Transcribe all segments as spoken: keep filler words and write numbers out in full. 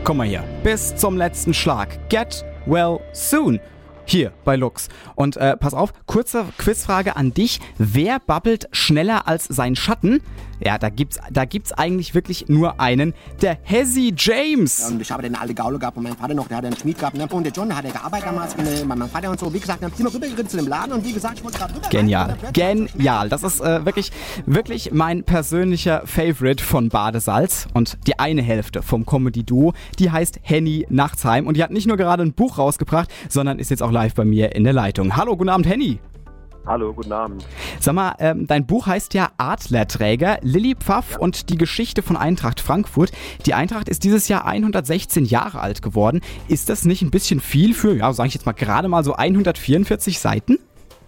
Komm mal hier. Bis zum letzten Schlag. Get well soon. Hier bei Lux. Und äh, pass auf, kurze Quizfrage an dich. Wer babbelt schneller als sein Schatten? Ja, da gibt's, da gibt's eigentlich wirklich nur einen. Der Hezzy James. Ja, und ich habe den alte Gaule gehabt und mein Vater noch, der hat einen Schmied gehabt. Ne? Und der John hat er gearbeitet damals mit meinem Vater und so. Wie gesagt, dann sind wir rübergerannt zu dem Laden und wie gesagt, ich wollte gerade rüber. Genial, genial. Das ist äh, wirklich, wirklich mein persönlicher Favorite von Badesalz. Und die eine Hälfte vom Comedy-Duo, die heißt Henny Nachtsheim. Und die hat nicht nur gerade ein Buch rausgebracht, sondern ist jetzt auch live bei mir in der Leitung. Hallo, guten Abend, Henny. Hallo, guten Abend. Sag mal, ähm, dein Buch heißt ja Adlerträger, Lilly Pfaff ja. und die Geschichte von Eintracht Frankfurt. Die Eintracht ist dieses Jahr hundertsechzehn Jahre alt geworden. Ist das nicht ein bisschen viel für, ja, sage ich jetzt mal, gerade mal so hundertvierundvierzig Seiten?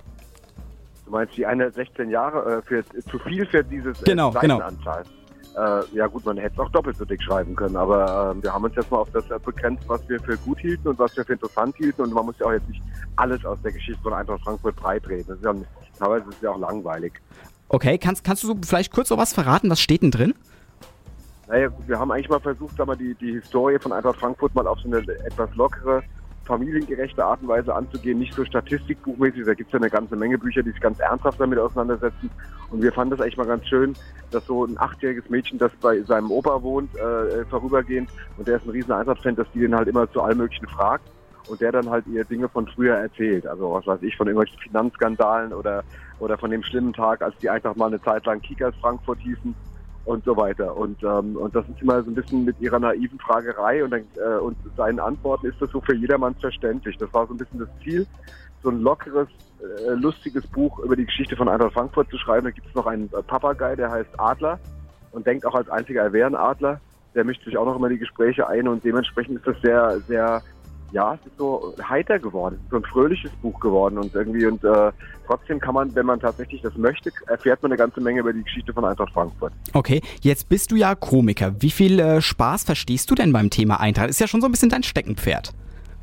Du meinst die hundertsechzehn Jahre äh, für, zu viel für dieses äh, genau, Seitenanzahl? Genau. Äh, ja gut, man hätte es auch doppelt so dick schreiben können, aber äh, wir haben uns jetzt mal auf das äh, begrenzt, was wir für gut hielten und was wir für interessant hielten, und man muss ja auch jetzt nicht alles aus der Geschichte von Eintracht Frankfurt breitreden. Das ist ja, teilweise ist es ja auch langweilig. Okay, kannst, kannst du so vielleicht kurz so was verraten? Was steht denn drin? Naja gut, wir haben eigentlich mal versucht, sag mal, die, die Historie von Eintracht Frankfurt mal auf so eine etwas lockere, familiengerechte Art und Weise anzugehen, nicht so statistikbuchmäßig. Da gibt es ja eine ganze Menge Bücher, die sich ganz ernsthaft damit auseinandersetzen. Und wir fanden das eigentlich mal ganz schön, dass so ein achtjähriges Mädchen, das bei seinem Opa wohnt, äh, vorübergehend, und der ist ein riesen Eintracht-Fan, dass die den halt immer zu allem Möglichen fragt und der dann halt ihr Dinge von früher erzählt. Also was weiß ich, von irgendwelchen Finanzskandalen oder, oder von dem schlimmen Tag, als die Eintracht mal eine Zeit lang Kickers Frankfurt hießen und so weiter. Und ähm, und das ist immer so ein bisschen mit ihrer naiven Fragerei und, dann, äh, und seinen Antworten ist das so für jedermann verständlich. Das war so ein bisschen das Ziel, so ein lockeres, äh, lustiges Buch über die Geschichte von Eintracht Frankfurt zu schreiben. Da gibt es noch einen äh, Papagei, der heißt Adler und denkt auch als einziger, er wäre ein Adler. Der mischt sich auch noch immer in die Gespräche ein und dementsprechend ist das sehr, sehr, ja, es ist so heiter geworden. Es ist so ein fröhliches Buch geworden und irgendwie und äh, trotzdem kann man, wenn man tatsächlich das möchte, erfährt man eine ganze Menge über die Geschichte von Eintracht Frankfurt. Okay, jetzt bist du ja Komiker. Wie viel äh, Spaß verstehst du denn beim Thema Eintracht? Ist ja schon so ein bisschen dein Steckenpferd.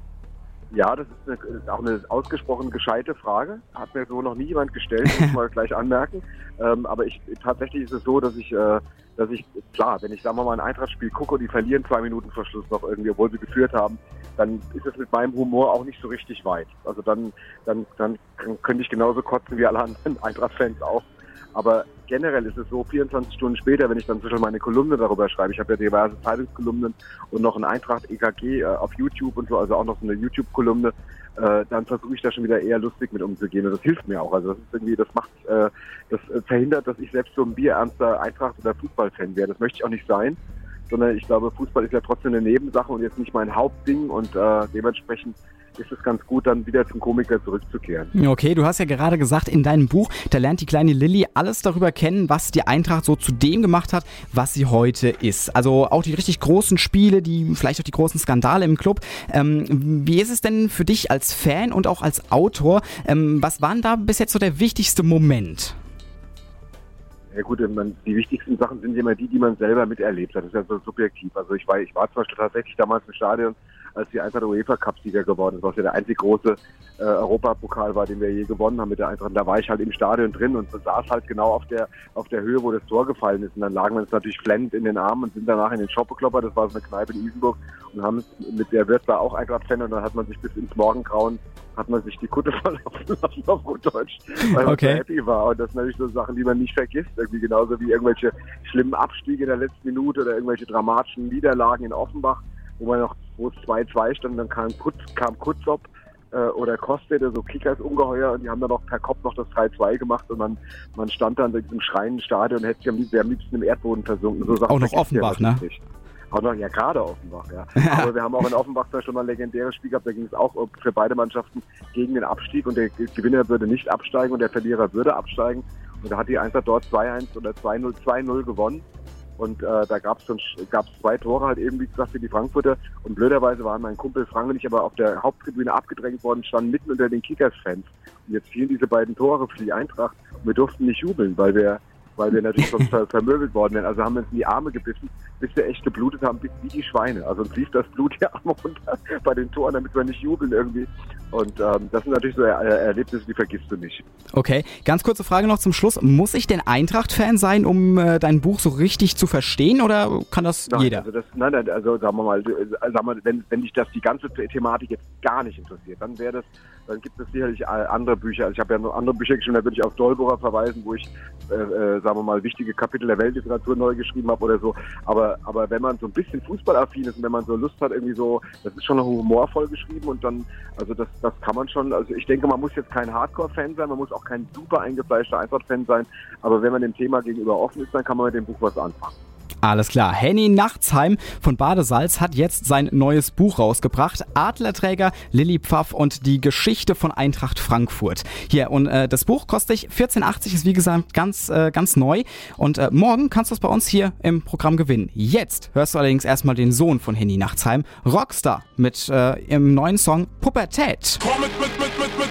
Ja, das ist, eine, ist auch eine ausgesprochen gescheite Frage. Hat mir so noch nie jemand gestellt, muss ich mal gleich anmerken. Ähm, aber ich tatsächlich ist es so, dass ich, äh, dass ich, klar, wenn ich, sagen wir mal, ein Eintracht-Spiel gucke und die verlieren zwei Minuten vor Schluss noch irgendwie, obwohl sie geführt haben, dann ist es mit meinem Humor auch nicht so richtig weit. Also dann, dann, dann könnte ich genauso kotzen wie alle anderen Eintracht-Fans auch. Aber generell ist es so, vierundzwanzig Stunden später, wenn ich dann zum Beispiel meine Kolumne darüber schreibe, ich habe ja diverse Zeitungskolumnen und noch ein Eintracht E K G äh, auf YouTube und so, also auch noch so eine YouTube-Kolumne, äh, dann versuche ich da schon wieder eher lustig mit umzugehen und das hilft mir auch. Also das ist irgendwie, das macht, äh, das verhindert, dass ich selbst so ein bierernster Eintracht- oder Fußballfan wäre. Das möchte ich auch nicht sein, sondern ich glaube, Fußball ist ja trotzdem eine Nebensache und jetzt nicht mein Hauptding und äh, dementsprechend ist es ganz gut, dann wieder zum Komiker zurückzukehren. Okay, du hast ja gerade gesagt, in deinem Buch, da lernt die kleine Lilly alles darüber kennen, was die Eintracht so zu dem gemacht hat, was sie heute ist. Also auch die richtig großen Spiele, die vielleicht auch die großen Skandale im Club. Ähm, wie ist es denn für dich als Fan und auch als Autor? Ähm, was war denn da bis jetzt so der wichtigste Moment? Ja gut, man, die wichtigsten Sachen sind immer die, die man selber miterlebt hat. Das ist ja so subjektiv. Also ich war, ich war zum Beispiel tatsächlich damals im Stadion, als die Eintracht UEFA-Cup-Sieger geworden ist, was ja der einzige große äh, Europapokal war, den wir je gewonnen haben mit der Eintracht. Da war ich halt im Stadion drin und saß halt genau auf der auf der Höhe, wo das Tor gefallen ist. Und dann lagen wir uns natürlich flennend in den Armen und sind danach in den Shop gekloppert. Das war so eine Kneipe in Isenburg und haben mit der Wirt war auch Eintracht-Fan und dann hat man sich bis ins Morgengrauen hat man sich die Kutte verlaufen lassen auf gut Deutsch, weil man okay. so happy war. Und das sind natürlich so Sachen, die man nicht vergisst. Irgendwie genauso wie irgendwelche schlimmen Abstiege in der letzten Minute oder irgendwelche dramatischen Niederlagen in Offenbach, wo man noch, wo es zwei zwei stand, dann kam, Kutz, kam Kutzop äh, oder Kostede, so Kickers ungeheuer, und die haben dann noch per Kopf noch das drei zwei gemacht und man, man stand dann in diesem schreienden Stadion und hätte sich am liebsten, am liebsten im Erdboden versunken. So Sachen auch noch Offenbach, ne? Nicht. Auch noch, ja, gerade Offenbach, ja. Aber wir haben auch in Offenbach da schon mal ein legendäres Spiel gehabt, da ging es auch für beide Mannschaften gegen den Abstieg und der Gewinner würde nicht absteigen und der Verlierer würde absteigen. Und da hat die Eintracht dort zwei eins oder zwei null, zwei null gewonnen. Und äh, da gab es gab's zwei Tore halt eben, wie gesagt, für die Frankfurter. Und blöderweise waren mein Kumpel Frank und ich aber auf der Haupttribüne abgedrängt worden, standen mitten unter den Kickers-Fans. Und jetzt fielen diese beiden Tore für die Eintracht und wir durften nicht jubeln, weil wir weil wir natürlich sonst ver- vermöbelt worden wären. Also haben wir uns in die Arme gebissen. bis wir echt geblutet haben, bis wie die Schweine. Also uns lief das Blut ja am runter bei den Toren, damit wir nicht jubeln irgendwie. Und ähm, das sind natürlich so er- Erlebnisse, die vergisst du nicht. Okay, ganz kurze Frage noch zum Schluss. Muss ich denn Eintracht-Fan sein, um äh, dein Buch so richtig zu verstehen, oder kann das Nein, jeder? Also das, nein, nein, also sagen wir mal, äh, sagen wir, wenn, wenn dich das die ganze Thematik jetzt gar nicht interessiert, dann wäre das, dann gibt es sicherlich äh, andere Bücher. Also ich habe ja noch andere Bücher geschrieben, da würde ich auf Dolberer verweisen, wo ich, äh, äh, sagen wir mal, wichtige Kapitel der Weltliteratur neu geschrieben habe oder so. Aber, aber wenn man so ein bisschen fußballaffin ist und wenn man so Lust hat, irgendwie so, das ist schon noch humorvoll geschrieben und dann, also das, das kann man schon, also ich denke, man muss jetzt kein Hardcore-Fan sein, man muss auch kein super eingefleischter Eintracht-Fan sein, aber wenn man dem Thema gegenüber offen ist, dann kann man mit dem Buch was anfangen. Alles klar. Henny Nachtsheim von Badesalz hat jetzt sein neues Buch rausgebracht. Adlerträger, Lilli Pfaff und die Geschichte von Eintracht Frankfurt. Hier, und äh, das Buch kostet vierzehn achtzig, ist wie gesagt ganz, äh, ganz neu. Und äh, morgen kannst du es bei uns hier im Programm gewinnen. Jetzt hörst du allerdings erstmal den Sohn von Henny Nachtsheim, Rockstar, mit äh, ihrem neuen Song Pubertät. Komm mit, mit, mit, mit, mit.